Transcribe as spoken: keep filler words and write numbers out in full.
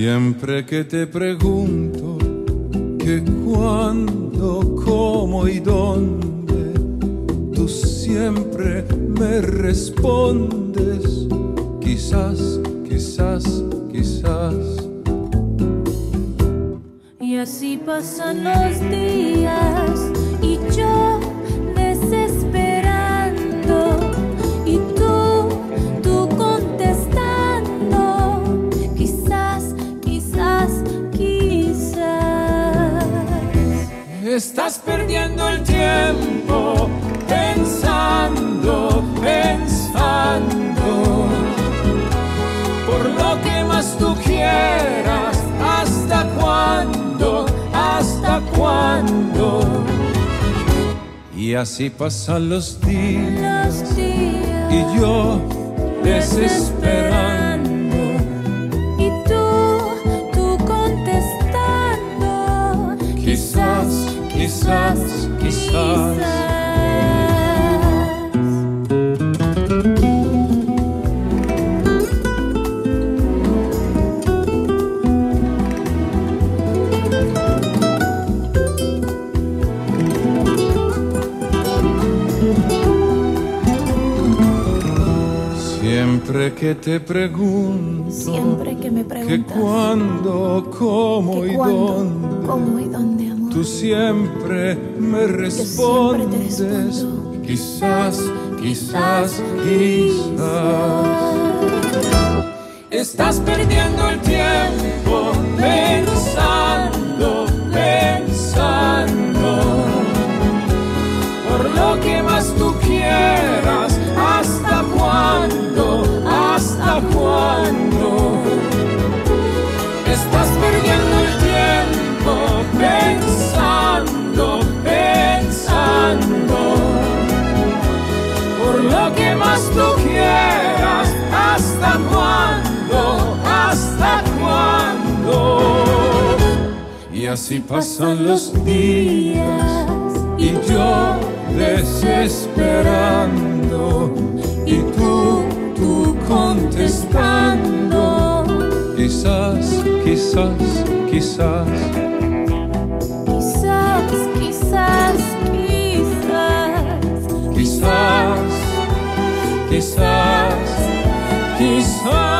Siempre que te pregunto que cuándo, cómo y dónde, tú siempre me respondes, quizás, quizás, quizás. Y así pasan los días y yo desesperando y tú, tú contestando, quizás, quizás, quizás. Estás perdiendo el tiempo pensando, pensando, por lo que más tú quieras. ¿Hasta cuándo? ¿Hasta cuándo? Y así pasan los días, Los días y yo desesperando, y tú, tú contestando, quizás, quizás, quizás. Siempre que te pregunto, Siempre que me que preguntas cuándo, cómo que y cuándo, dónde, cómo y dónde, amor, tú siempre me respondes, respondo. quizás, quizás, quizás. Estás perdiendo el tiempo pensando, pensando, por lo que más tú quieras. ¿Hasta cuándo? ¿Hasta cuándo? Estás perdiendo el tiempo pensando, pensando, por lo que más tú quieras. ¿Hasta cuándo? ¿Hasta cuándo? Y así pasan los días y yo desesperando y tú, tú contestando, quizás, quizás, quizás. Quizás, quizás, quizás, Quizás, quizás, quizás.